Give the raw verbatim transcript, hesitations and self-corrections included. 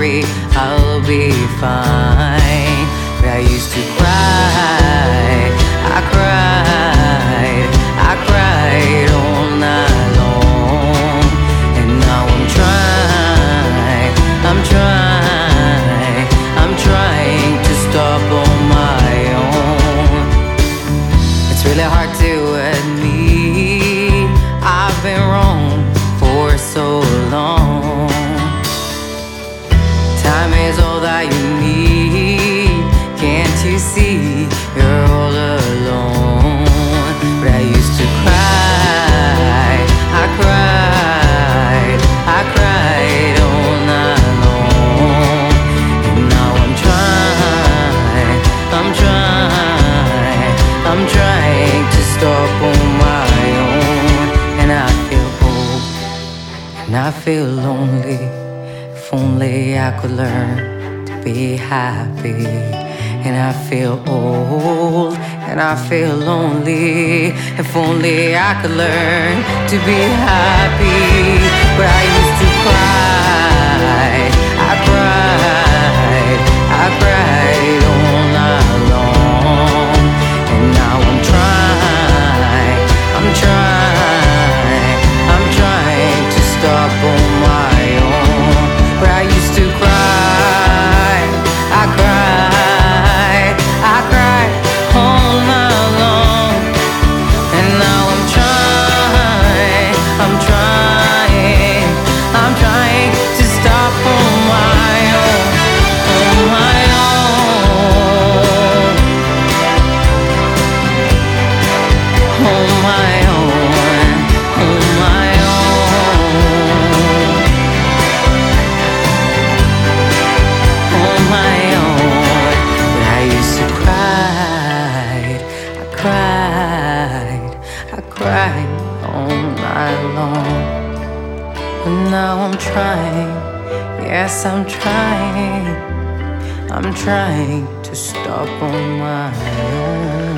worry, I'll be fine. But I used to cry, I cried, I cried all night long. And now I'm trying, I'm trying, I'm trying to stop on my own. It's really hard to admit I've been wrong for so long. Time is all that you need. Can't you see you're all alone? But I used to cry, I cried, I cried all night long. And now I'm trying, I'm trying, I'm trying to stop on my own. And I feel old, and I feel lonely. If only I could learn to be happy. And I feel old, and I feel lonely. If only I could learn to be happy. But I used to cry, I cried, I cried all night long. And now I'm trying, I'm trying, I'm trying to stop on my own. But I used to cry, I cried, I cried all night long. And now I'm trying, I'm trying, I'm trying to stop on my own, on my own, on my own, on my own, on my own. But I used to cry, I cried, I cried all night long. But now I'm trying, yes I'm trying, I'm trying to stop on my own.